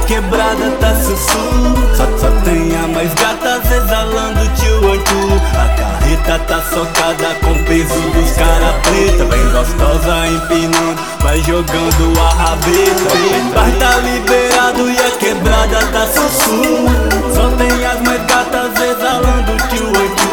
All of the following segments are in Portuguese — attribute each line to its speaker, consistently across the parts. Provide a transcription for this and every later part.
Speaker 1: quebrada tá sussurro. Só tem a mais gatas exalando tio. A carreta tá socada com peso dos cara preta. Bem gostosa empinando, vai jogando a rabeta. O bar tá liberado e a quebrada tá sussurro. Só tem as mais gatas exalando tio.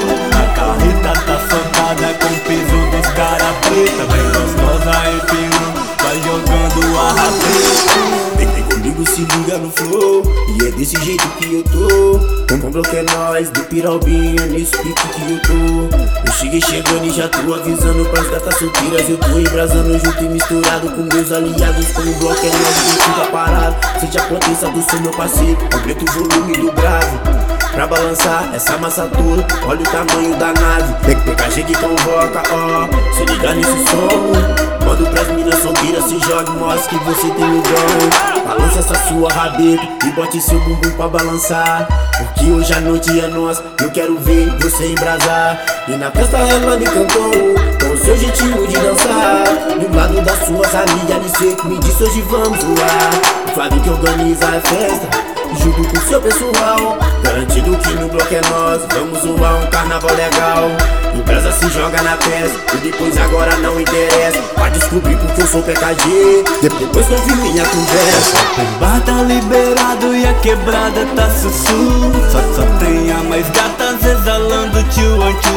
Speaker 1: A carreta tá socada com peso dos cara preta. Bem gostosa empinando, vai jogando a rabeta.
Speaker 2: Vem comigo, se liga no flow, e é desse jeito que eu tô. Com bloco é nóis, do Piralbinha, nesse pique que eu tô. Eu cheguei chegando e já tô avisando pras gatas solteiras. Eu tô embrasando junto e misturado com meus aliados. Com o bloco é nóis, não fica parado. Seja a potência do som, meu parceiro, aumenta o volume do grave pra balançar essa massa toda, olha o tamanho da nave. PKG que convoca, ó, se liga nesse som. Mando pras minas solteiras, se jogue, mostre que você tem o dom. Balança essa sua rabeta e bote seu bumbum pra balançar, porque hoje a noite é nossa, eu quero ver você embrasar. E na festa ela me cantou com o seu jeitinho de dançar. Do lado das suas amigas, que me disse hoje vamos zoar. O Flávio que organiza a festa junto com seu pessoal, garantido que no bloco é nós. Vamos zoar um carnaval legal. Empresa se joga na peça e depois agora não interessa. Vai descobrir porque eu sou PKG, depois confio minha conversa.
Speaker 1: O bar tá liberado e a quebrada tá sussurro. Só tem a mais gatas exalando tio.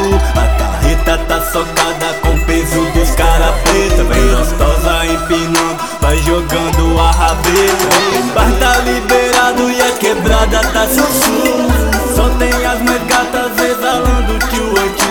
Speaker 1: A carreta tá socada com peso dos cara preta. Bem gostosa empinando, vai jogando a rabeta. O bar tá liberado e a quebrada tá sussurro. Só tem as mais gatas exalando tio.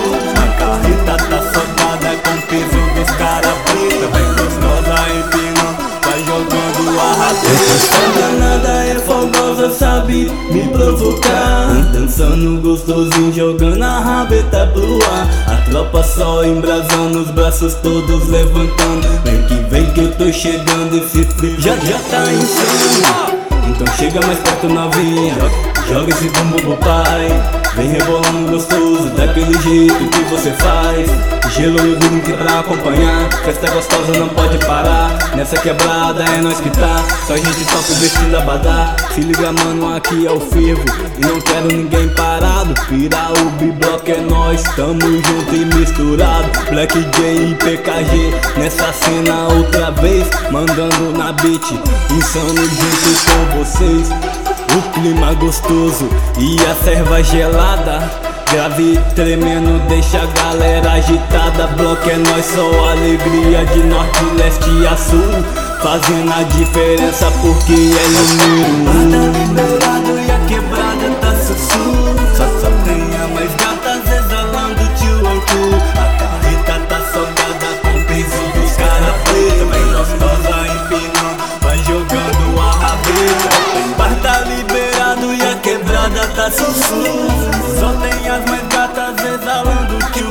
Speaker 1: A carreta tá socada com peso dos cara preta. Bem gostosa empinando, vai jogando a rabeta. Essa danada é fogosa, sabe me provocar. Dançando gostosinho, jogando a rabeta pro ar. A tropa só embrasando, os braços todos levantando. Vem que eu tô chegando, esse frio já tá insano. Então chega mais perto novinha, joga esse bumbum pro pai. Vem rebolando gostoso, daquele jeito que você faz. Gelo e drink pra acompanhar, festa gostosa não pode parar. Nessa quebrada é nós que tá, só gente top vestindo abadá. Se liga mano, aqui é o fervo e não quero ninguém parado. Piraúbe, bloco é nós, tamo junto e misturado. Black J e PKG, nessa cena outra vez. Mandando na beat, insano junto com vocês. O clima gostoso e a serva gelada, grave tremendo, deixa a galera agitada. Bloco é nós, só alegria de norte, leste a sul, fazendo a diferença porque é número 1. Tá liberado e a quebrada tá sussurro. Só tem a mais gatas exalando tio. A carreta tá socada com peso dos cara preta. Bem gostosa empinando, vai jogando a rabeta. O bar tá liberado e a quebrada tá sussurro. Só tem as mais gatas exalando tio.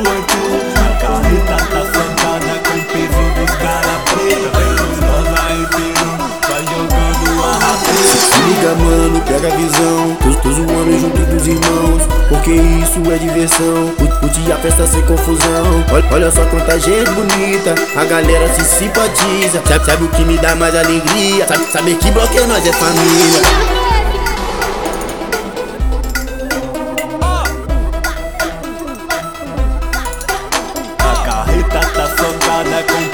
Speaker 1: A carreta tá socada com peso dos cara preta. Bem gostosa empinando, vai jogando a rabeta.
Speaker 2: Se liga mano, pega a visão, tô zoando junto dos irmãos, porque isso é diversão. Curte a festa sem confusão. Olha só quanta gente bonita, a galera se simpatiza. Sabe o que me dá mais alegria? Saber que bloco é nós, é família.
Speaker 1: A carreta tá socada com